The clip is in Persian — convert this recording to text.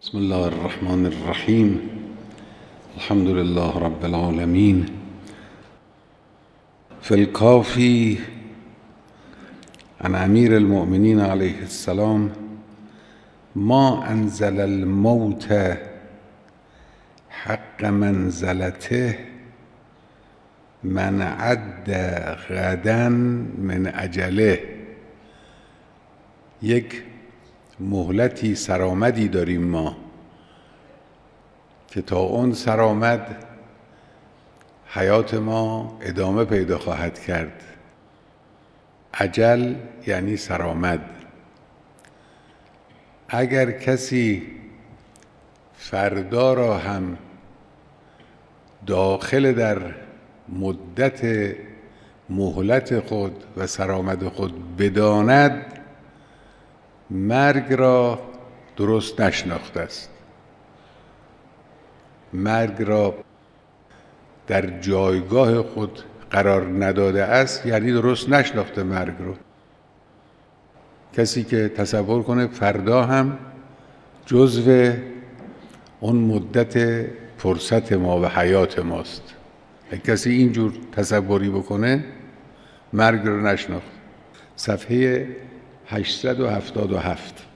بسم الله الرحمن الرحیم. الحمد لله رب العالمین. فی الکافی عن امیر المؤمنین علیه السلام: ما انزل الموت حق منزلته من عد غدا من اجله. یک مهلتی سرآمدی داریم ما که تا اون سرآمد حیات ما ادامه پیدا خواهد کرد. اجل یعنی سرآمد. اگر کسی فردا را هم داخل در مدت مهلت خود و سرآمد خود بداند، مرگ را درست نشناخته است. مرگ را در جایگاه خود قرار نداده است، یعنی درست نشناخته مرگ رو. کسی که تصور کنه فردا هم جزو اون مدت فرصت ما و حیات ماست، کسی اینجور تصوری بکنه مرگ رو نشناخت. صفحه 877.